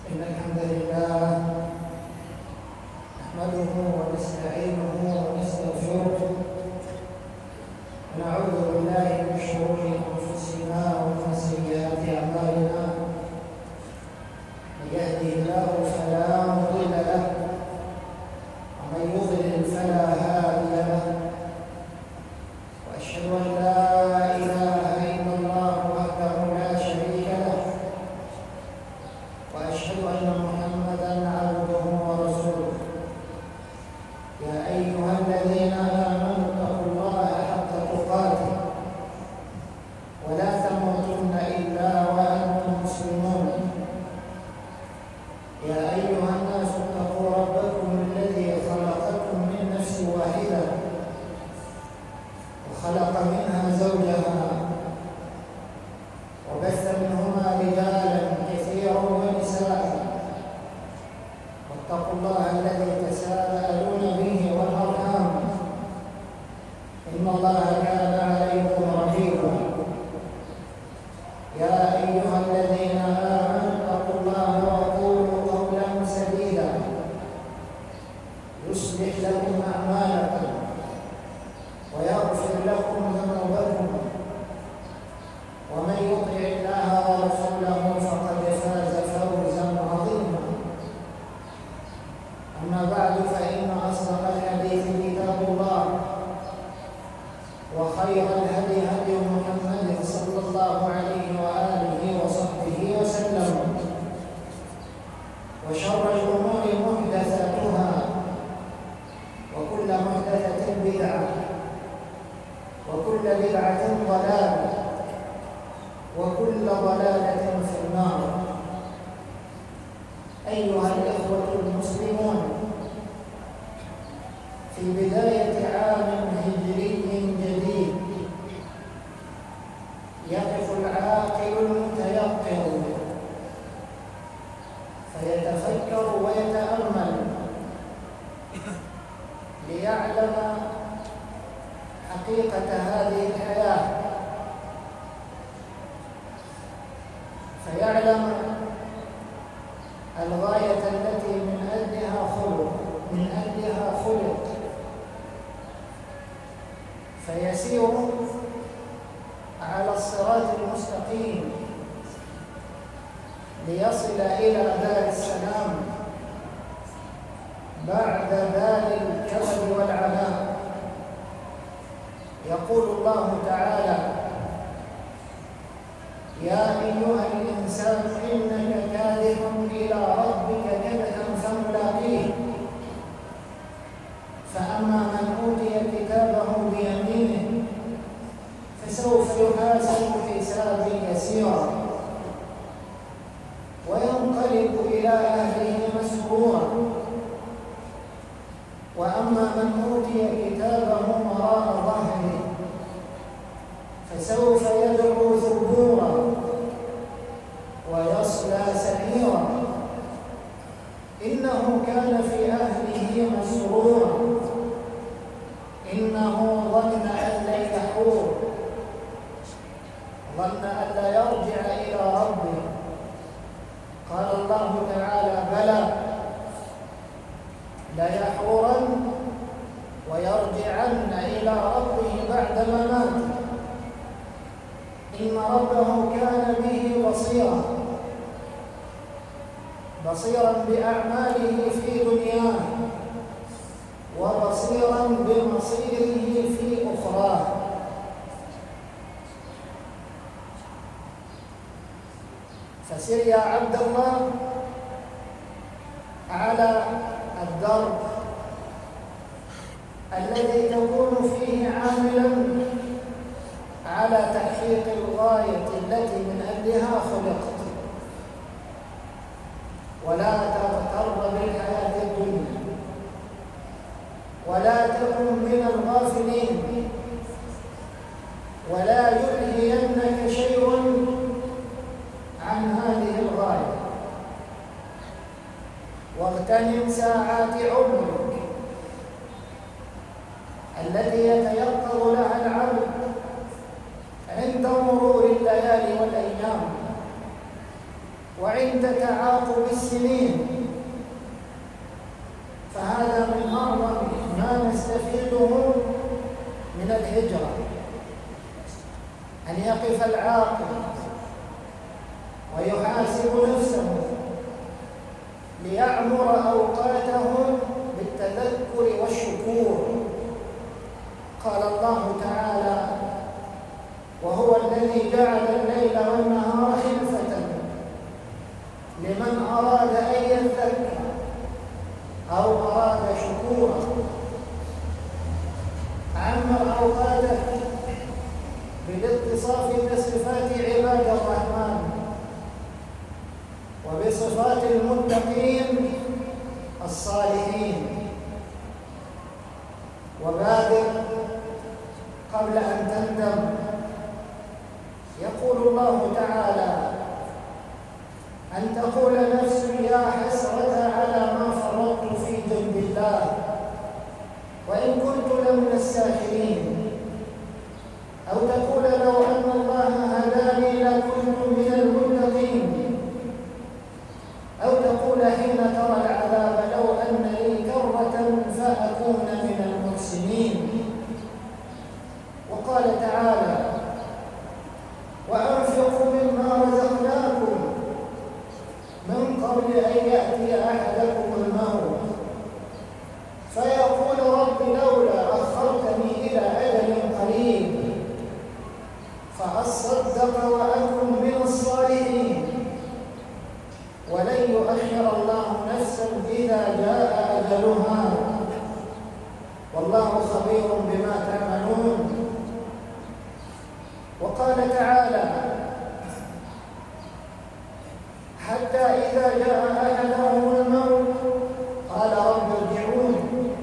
إن الحمد لله نحمده ونستعينه ونستغفره ونعوذ بالله من شرور أنفسنا ومن سيئات أعمالنا. من يهده الله فلا مضل له ومن يضلل فلا هادي له، وأشهد أن لا إله إلا الله وحده لا شريك له، وأشهد أن محمدًا عبده ورسوله. يا أيها الذين آمنوا اتقوا الله حق تقاته ولا تموتن إلا وأنتم مسلمون. يا أيها الناس اتقوا ربكم الذي خلقكم من نفس واحدة وخلق منها زوجها وبث منهما رجالا كثيرا ونساء، واتقوا الله الذي تساءلون به والأرحام، إن الله كان عليكم رقيبا. يا أيها الذين آمنوا اتقوا الله وقولوا قولا سديدا يصلح لكم أعمالكم ويغفر لكم ذنوبكم، ومن يطع الله ورسوله فقد فاز فوزا عظيما. أما بعد، فإن أصدق الحديث كتاب الله، وخير الهدي هدي محمد صلى الله عليه وآله وصحبه وسلم، وشر الأمور محدثاتها، وكل محدثة بدعة، وكل بدعة ضلالة، وكل ضلالة في النار. أيها الإخوة المسلمون، في بداية عام هجري جديد يقف العاقل المتيقظ فيتفكر ويتأمل ليعلم حقيقة هذه الحياة، فيعلم الغاية التي من أجلها خلق، فيسير على الصراط المستقيم ليصل إلى دار السلام بعد دار الكبد والعناء. يقول الله تعالى: يا أيها الإنسان إنك كادح إلى ربك كدحا فملاقيه، فأما من أوتي كتابه بيمينه فسوف يحاسب حسابا يسيرا وينقلب إلى أهله مسرورا، وأما من أوتي كتابه وراء ظهره فسوف يدعو ثبورا ويصلى سعيرا، إنه كان في أهله مسرورا، إنه ظن أن لن يحور، ظن أن لا يرجع إلى ربه. قال الله تعالى: بلى ليحورن ويرجعن إلى ربه بعد مماته، إن ربه كان به بصيرا بأعماله في دنياه وبصيرا بمصيره في أخراه. فسر يا عبد الله على الدرب الذي تكون فيه عاملا على تحقيق الغاية التي من أجلها خلقت، ولا تغتر بالحياة الدنيا، ولا تكن من الغافلين، ولا يلهينك شيء عن هذه الغاية، واغتنم ساعات عمرك التي يتيقظ لها العبد عند مرور الليالي والأيام، وعند تعاقب السنين. فهذا من أعظم ما نستفيده من الهجرة، أن يقف العاقل ويحاسب نفسه ليعمر أوقاته بالتذكر والشكور. قال الله تعالى: وهو الذي جعل الليل والنهار خلفة لمن أراد أن يذكر أو أراد شكورا. عمر أوقاتك بالاتصاف بصفات عباد الرحمن وبصفات المتقين الصالحين، وبادر قبل أن تندم. يقول الله تعالى: أن تقول نفس يا حسرة على ما فرطت في جنب الله وإن كنت لمن الساخرين، أو تقول لو أن الله هداني لكنت من المتقين، أو تقول حين ترى العذاب لو أن لي كرة فأكون من المحسنين. وقال تعالى: وأنفقوا مما رزقناكم من قبل أن يأتي أحدكم الموت فيقول رب لولا أخرتني إلى أجل قريب فأصدق وأكن من الصالحين ولن يؤخر الله نفسا إذا جاء أجلها والله خبير بما تعملون. وقال تعالى: حتى إذا جاء أحدهم الموت قال رب ارجعون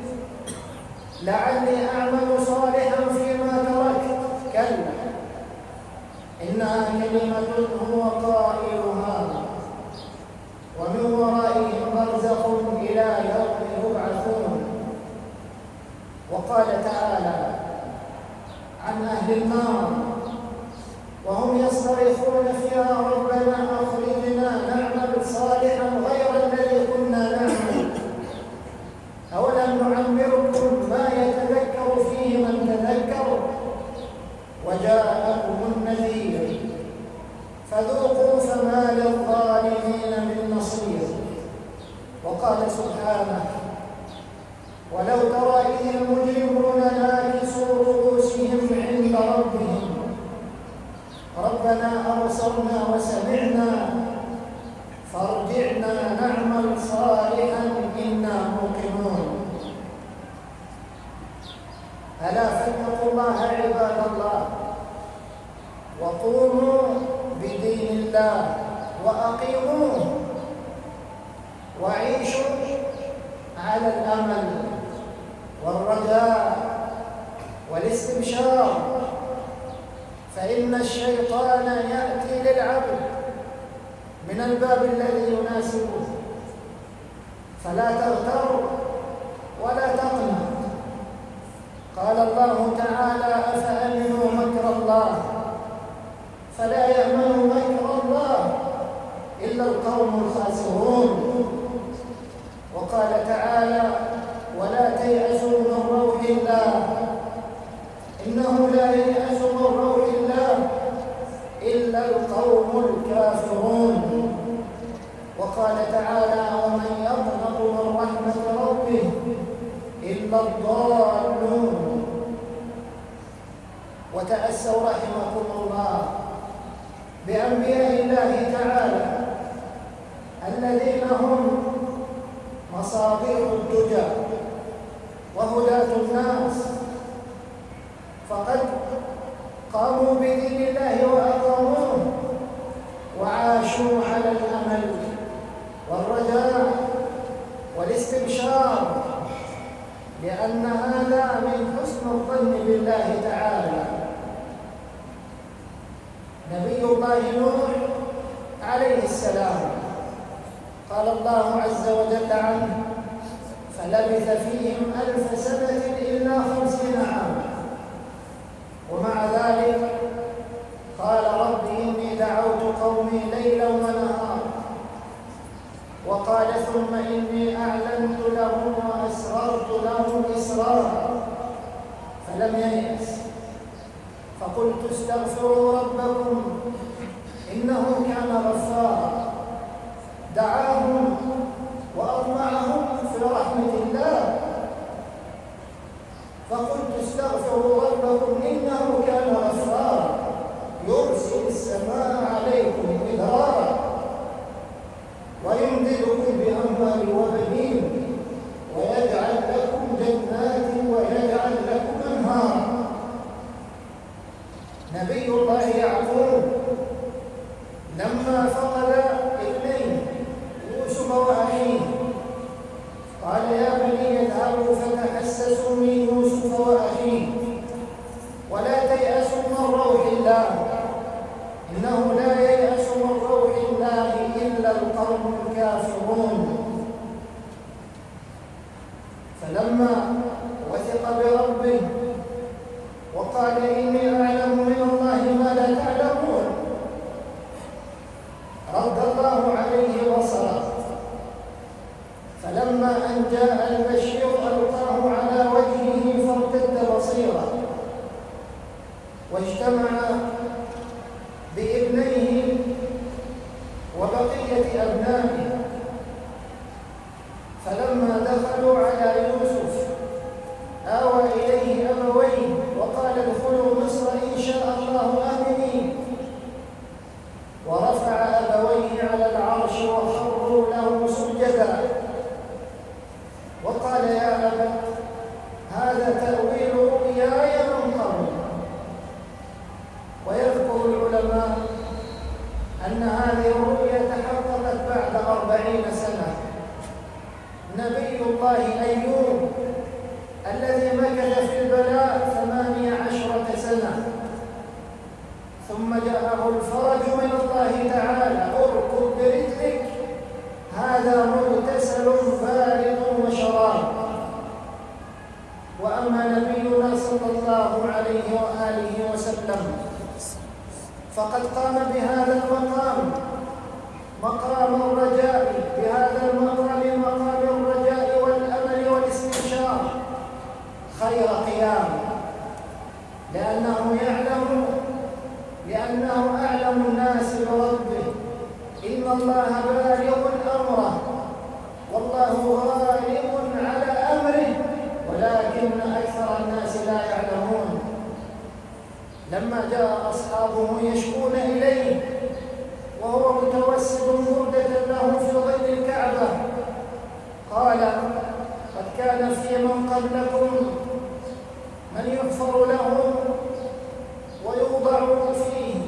لعلي أعمل صالحا فيما تركت كلا إنها كلمة هو قائلها ومن ورائهم برزخ إلى يوم يبعثون. وقال تعالى عن أهل النار وهم يصطرخون فيها ربنا أخرجنا نعمل صالحا غير الذي كنا نعمل أولم نعمركم ما يتذكر فيه من تذكر وجاءكم النذير فذوقوا فما للظالمين من نصير. وقال سبحانه: ولو ترى إذ المجرمون ناكسوا رؤوسهم عند ربهم ربنا أبصرنا وسمعنا فارجعنا نعمل صالحا إنا موقنون. ألا فاتقوا الله عباد الله وقوموا بدين الله وأقيموه وعيشوا على الأمل والرجاء والاستبشار، فإن الشيطان يأتي للعبد من الباب الذي يناسبه، فلا تغتر ولا تقنط. قال الله تعالى: أفأمنوا مكر الله فلا يأمن مكر الله إلا القوم الخاسرون. وقال تعالى: ولا تيأسوا من روح الله إنه لا ييأس من روح الله إلا القوم الكافرون. وقال تعالى: ومن يقنط من رحمة ربه إلا الضالون. وتأسوا رحمكم الله بأنبياء الله تعالى الذين هم مصابيح الدجى وهداة الناس، فقد قاموا بدين الله وأقاموه وعاشوا على الأمل والرجاء والاستبشار، لأن هذا من حسن الظن بالله تعالى. نبي الله نوح عليه السلام قال الله عز وجل عنه: فلبث فيهم 1000 سنة إلا 50 عاما، ومع ذلك قال: رب إني دعوت قومي ليلا ونهارا وقال ثم إني أعلنت لهم وأسررت لهم إسرارا فلم ييأس، فقلت استغفروا ربكم إنه كان غفارا، دعاهم وأطمعهم في رحمة الله. فقلت استغفروا ربكم إنه كان غفارا يرسل السماء عليكم مدرارا ويمددكم بأموال وبنين ويجعل لكم جنات ويجعل لكم أنهارا. نبي الله يعقوب لما فقد ابنيه يوسف وأخيه قال يا بني اذهبوا فتحسسوا من يوسف وأخيه ولا تيأسوا من روح الله إنه لا ييأس من روح الله إلا القوم الكافرون. فلما وثق بربه وقال إني أعلم من الله ما لا تعلمون رد الله عليه بصره. فلما أن جاء البشير ألقاه على وجهه فارتد بصيرا واجتمع بابنيه وبقية أبنائه. فلما دخلوا على يوسف آوى إليه أبويه وقال ادخلوا مصر إن شاء الله آمنين، ورفع أبويه على العرش وخروا له سجدا وقال يا أبت هذا تأويل رؤياي من قبل. ويذكر العلماء أن هذه الرؤيا تحققت بعد 40 سنة. نبي الله أيوب الذي مكث في البلاء 18 سنة ثم جاءه الفرج من الله تعالى اركض برجلك هذا مغتسل بارد وشراب. وأما نبينا صلى الله عليه وآله وسلم فقد قام بهذا المقام مقام الرجاء، بهذا المقام مقام الرجاء والأمل والاستبشار خير قيام، لأنه أعلم الناس بربه إن الله بالغ أمره والله غالب على أمره ولكن أكثر الناس لا يعلمون. لما جاء أصحابه يشكون إليه وهو متوسد بردة له في ظل الكعبة قال قد كان في من قبلكم من يحفر له ويوضع فيه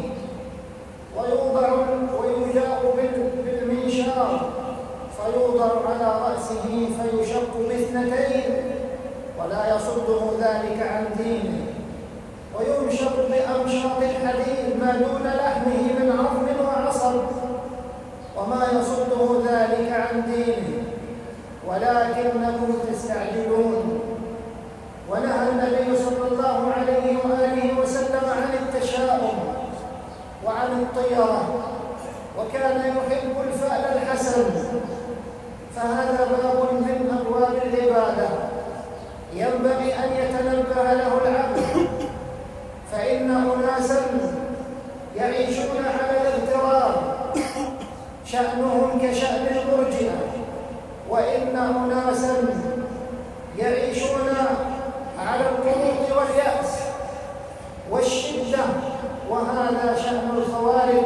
ويجاء بالمنشار فيوضع على رأسه فيشق باثنتين ولا يصده ذلك عن دينه، وينشط بأمشاط الحديد ما دون لحمه من عظم وعصب وما يصده ذلك عن دينه ولكنكم تستعجلون. ونهى النبي صلى الله عليه وآله وسلم عن التشاؤم وعن الطيرة وكان يحب الفأل الحسن. فهذا باب من أبواب العبادة ينبغي أن يتنبه له العبد، فإن أناسا يعيشون على الاغتراب شأنهم كشأن المرجئة، وإن أناسا يعيشون على القنوط واليأس والشدة وهذا شأن الخوارج.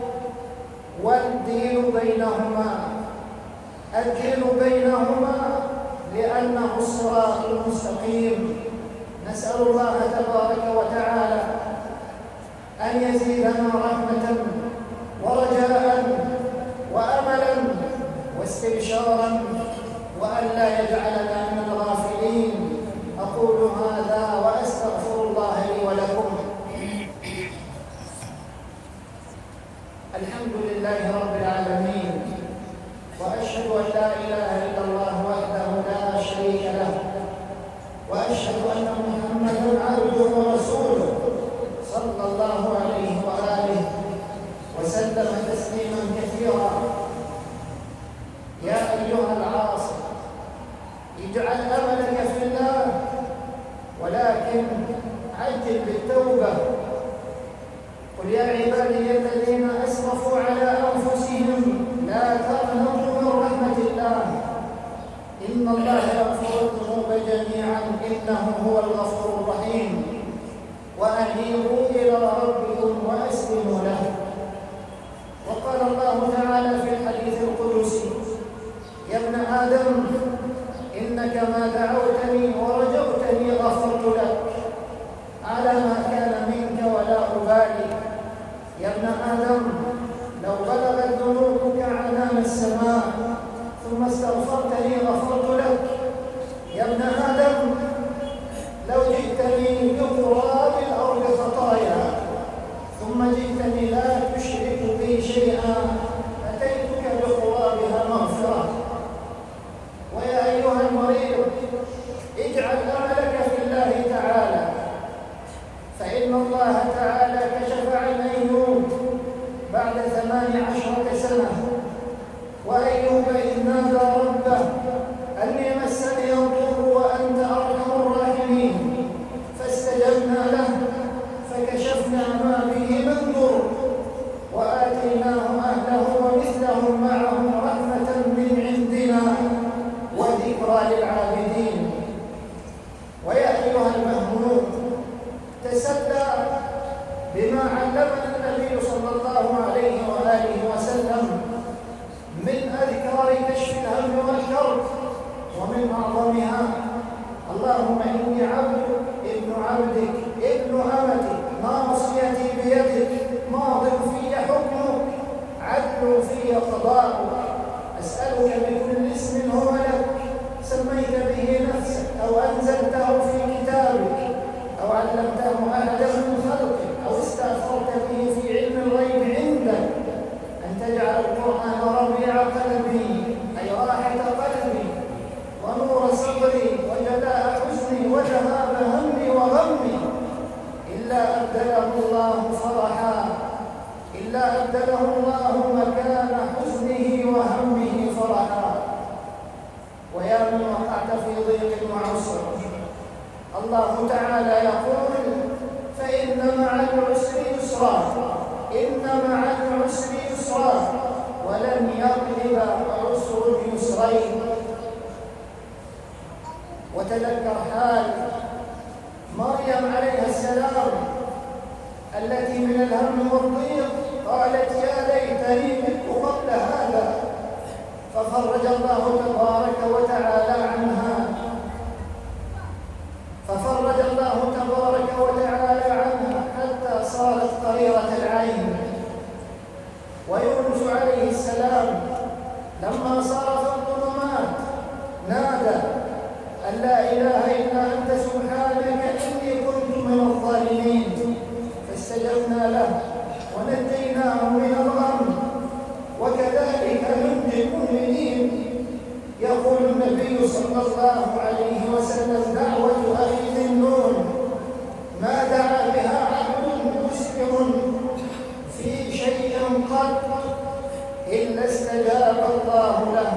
والدين بينهما، الدين بينهما لأنه الصراط المستقيم. نسأل الله تبارك وتعالى أن يزيدنا رحمة ورجاء وأملا واستبشارا وأن لا يجعلنا من الغافلين. أقول هذا وأستغفر الله لي ولكم. الحمد لله رب العالمين، وأشهد أن لا إله إلا الله وحده لا شريك له، وأشهد أن محمدًا عبده ورسوله صلى الله عليه وآله وسلم تسليمًا كثيرا. يا إنه هو الغفور الرحيم، وأنيبوا إلى ربكم وأسلموا له. وقال الله تعالى في الحديث القدسي: يا ابن آدم إنك ما دعوتني ورجوتني غفرت لك على ما كان منك ولا أبالي. يا ابن آدم لو بلغت ذنوبك عنان السماء ثم استغفرتني غفرت لك. يا ابن آدم لو جئتني بقراب الأرض خطايا ثم جئتني لا تشرك بي شيئا أتيتك بقرابها مغفرة. ويا أيها المريض اجعل أملك في الله تعالى، فإن الله تعالى كشف عن أيوب بعد 18 سنة، وأيوب إذ نادى ربه أني مسني الضر وأنت أرحم الراحمين، فاستجبنا له فكشفنا ما به من ضر وآتيناه أهله ومثلهم معهم رحمة من عندنا وذكرى للعابدين. ويا أيها المهموم تسلى بما علمنا النبي صلى الله عليه وآله وسلم من أذكار كشف الهم والكرب، ومن أعظمها: اللهم إني عبدك ابن عبدك ابن أمتك ناصيتي بيدك ماض في حكمك عدل في قضاؤك، أسألك بكل اسم هو لك سميت به نفسك أو أنزلته في كتابك أو علمته أحدا من خلقك أو استأثرت به في علم الغيب عندك أن تجعل القرآن ربيع قلبي أي راحة قلبي ونور صدري وجلاء حزني وذهاب همي وغمي، إلا أبدله الله مكان حزنه وهمه فرحا. ويا من وقعت في ضيق وعسر، الله تعالى يقول: فإن مع العسر يسرا، إن مع العسر يسرا، ولن يغلب عسر يسرين. وتذكر حال مريم عليها السلام التي من الهم والضيق قالت: يا ليتني مت قبل هذا، ففرج الله تبارك وتعالى عنها حتى صارت قريرة العين. ويونس عليه السلام لما صار في الظلمات نادى أن لا إله إلا أنت سبحانك إني كنت من الظالمين، فاستجبنا له ونجيناه من الغم، وكذلك ننجي المؤمنين. يقول النبي صلى الله عليه وسلم: دعوة أخي ذي النون ما دعا بها عبد مسلم في شيء قط إلا استجاب الله له.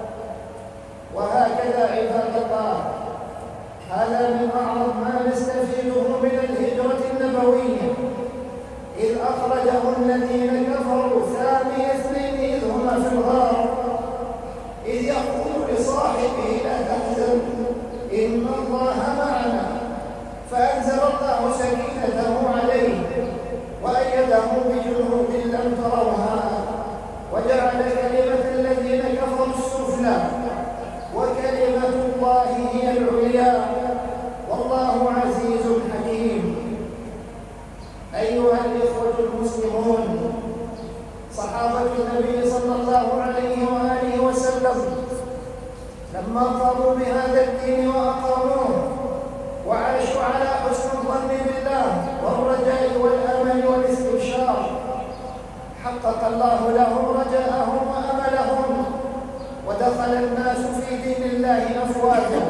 وهكذا عباد الله، هذا من أعظم ما نستفيده من الهجرة النبوية، إذ أخرجه الذين كفروا ثاني اثنين إذ هما في الغار، إذ يقول لصاحبه: لا تحزن إن الله معنا، فأنزل الله سكينته عليه وأيده بجنود لم تروها، وجعل كلمة الذين كفروا السفلى وكلمة الله هي العليا، والله عزيز حكيم. أيها الإخوة المسلمون، صحابة النبي صلى الله عليه وآله وسلم لما قاموا بهذا الدين وأقاموه وعاشوا على حسن الظن بالله والرجاء والأمل والاستبشار، حقق الله لهم رجاءهم وأملهم، ودخل الناس في دين الله أفواجا،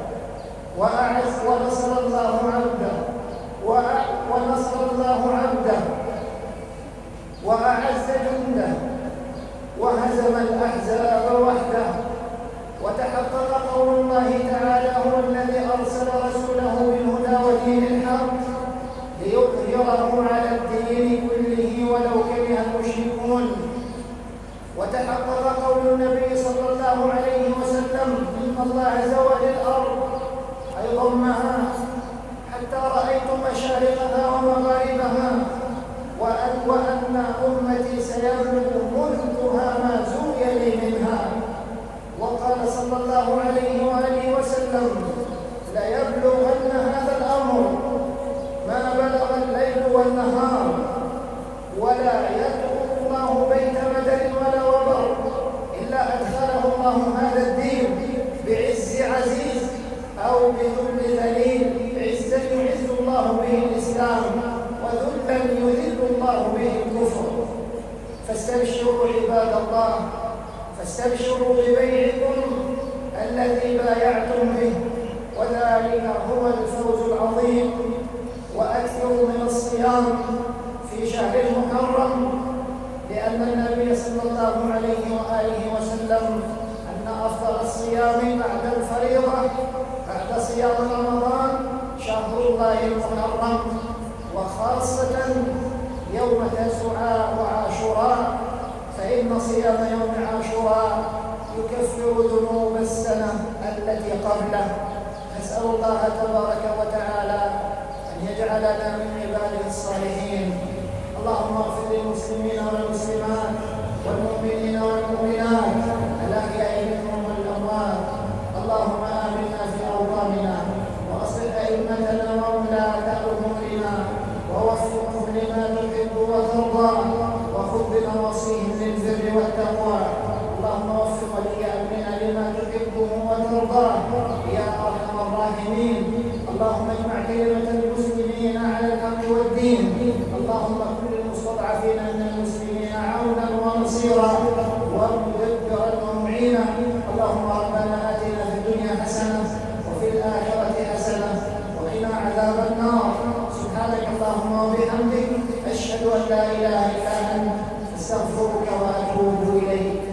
ونصر الله عبده وأعز جنده وهزم الأحزاب وحده. وتحقق قول الله تعالى: هو الذي أرسل رسوله بالهدى ودين الحق ليظهره على الدين كله ولو كره المشركون. وتحقق قول النبي صلى الله عليه وسلم: إن الله زوى للأرض أي ضمها حتى رأيت مشارقها ومغاربها، وأن أمتي سيبلغ ملكها ما زوي لي منها. وقال صلى الله عليه وآله وسلم: ليبلغن هذا الأمر ما بلغ الليل والنهار، ولا يترك الله بيت مدر ولا وبر إلا أدخله الله هذا الدين بعز عزيز أو بذل ذليل. عزا يعز الله به الإسلام، وذلا يذل الله به الكفر. فاستبشروا عباد الله، فاستبشروا ببيعكم الذي بايعتم به، وذلك هو الفوز العظيم. وأكثروا من الصيام في شهر المحرم، لأن النبي صلى الله عليه وآله وسلم أن أفضل الصيام بعد الفريضة بعد صيام رمضان شهر الله المحرم، وخاصة يوم تسعاء وعاشوراء، فإن صيام يوم عاشوراء يكفر ذنوب السنة التي قبله. نسأل الله تبارك وتعالى أن يجعلنا من عباده الصالحين. اللهم اغفر للمسلمين والمسلمات والمؤمنين والمؤمنات الأحياء منهم والأموات. اللهم آمنا في أوطاننا، وأصلح أئمتنا وولاة أمورنا، ووفقهم لما تحب وترضى، وخذ بنواصيهم للبر والتقوى. اللهم وفق ولي أمرنا لما تحبه وترضاه يا أرحم الراحمين. اللهم اجمع كلمة المسلمين على الحق والدين. اللهم كن للمستضعفين من المسلمين عونا ونصيرا ومدبرا ومعينا. اللهم ربنا آتنا في الدنيا حسنة وفي الآخرة حسنة وقنا عذاب النار. سبحانك اللهم وبحمدك، أشهد أن لا إله إلا أنت، أستغفرك وأتوب إليك.